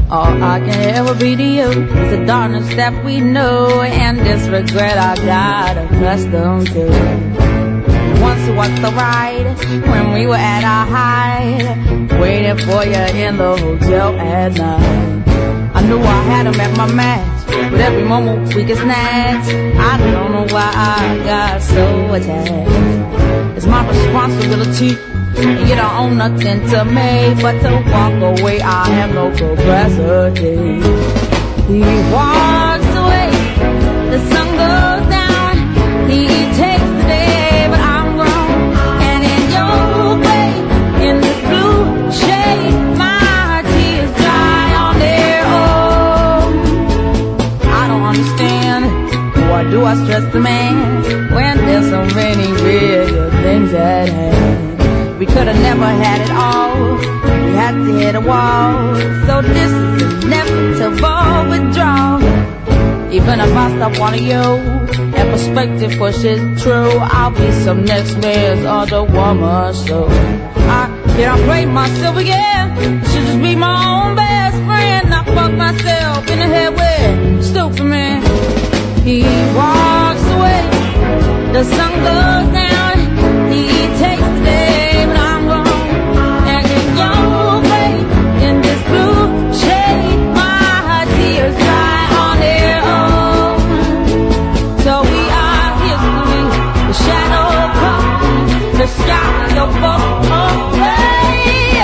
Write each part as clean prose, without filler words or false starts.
All I can ever be to you is the darkness that we know, and this regret I got accustomed to. Once was the ride when we were at our height, waiting for you in the hotel at night. I knew I had him at my match, but every moment we get snatched. I don't know why I got so attached. It's my responsibility, and you don't own nothing to me but to walk away. I have no capacity. He walks away, the sun goes down. He takes the day, but I'm grown. And in your way, in this blue shade, my tears dry on their own. I don't understand, why do I stress the man when there's so many real things at hand? We could have never had it all, we had to hit a wall. So this is inevitable withdrawal. Even if I stop wanting you, and perspective pushes true, I'll be some next man's other woman. So I can't play myself again, should just be my own best friend. I fuck myself in the head with stupid man. He walks away, the sun goes down. He takes the day, but I'm wrong. And in your way, in this blue shade, my tears dry on their own. So we are history, the shadow comes, the sky your boat away.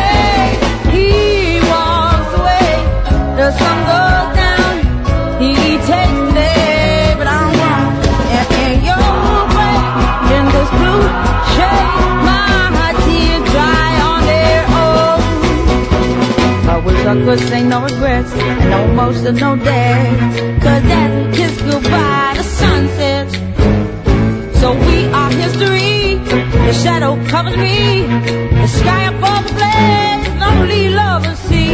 He walks away, the sun goes down. He takes the day, but I'm wrong. And in your way, in this blue shade, my tears dry on their own. I wish I could say no regrets and no emotion, no days, 'cause as we kiss goodbye, the sun sets. So we are history, the shadow covers me, the sky above the blaze, lonely lovers see.